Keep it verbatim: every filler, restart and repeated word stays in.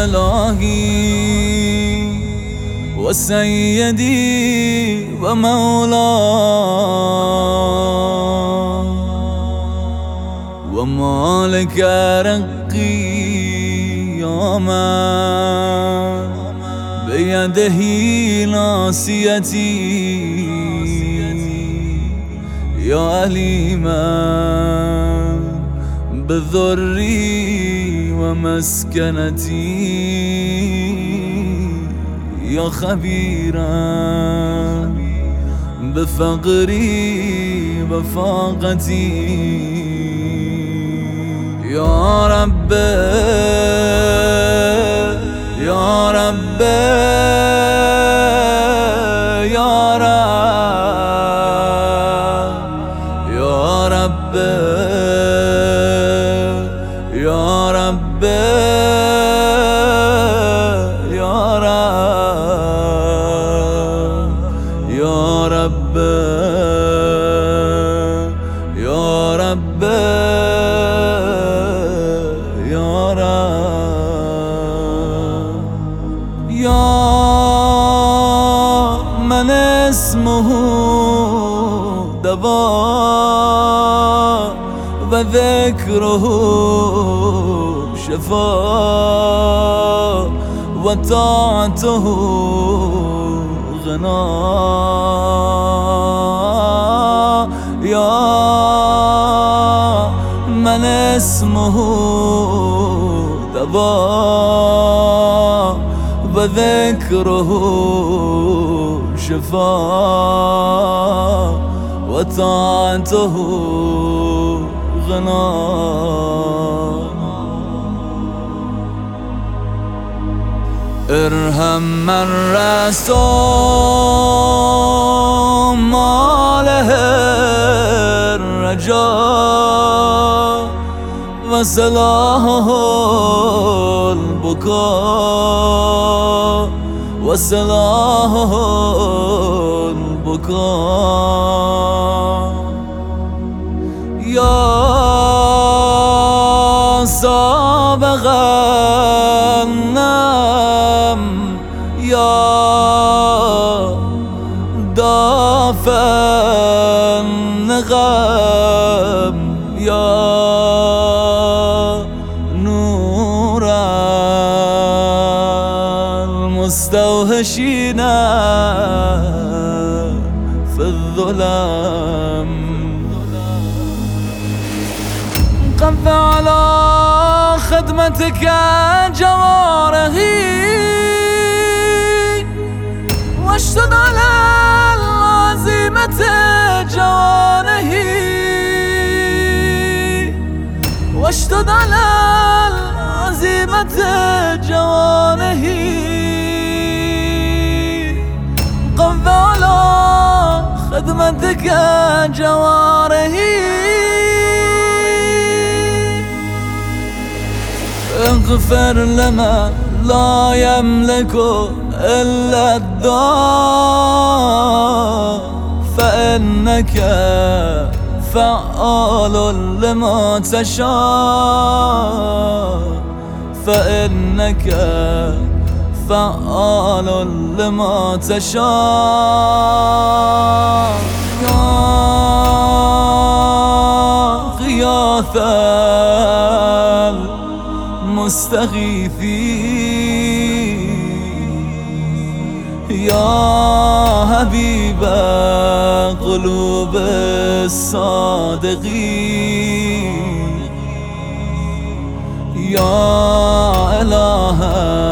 إلهي وسيدي ومولاي ومالك رقي يا من بيده ناصيتي يا أليما بذري ومسكنتي يا خبيرا بفقري وفاقتي يا رب يا رب يا رب يا رب يا رب يا رب يا رب يا رب يا رب يا من اسمه دواء وذكره شفاء وطاعته غناء يا من اسمه دواء وذكره شفاء وطاعته غناء ارحم من رسول ما له الرجاء وصلاحه البكاء وصلاحه البكاء يا سابق النعم يا دافع النغم يا نور المستوحشين في الظلام قف على خدمتك جوارحي واشتد على العزيمة جوانحي واشتد على العزيمة جوانحي قف على خدمتك جوارحي اغفر لمن لا يملك إلا الدعاء فإنك فعال لما تشاء فإنك فعال لما تشاء يا غياث المستغيثين يا حبيب قلوب الصادقين يا إله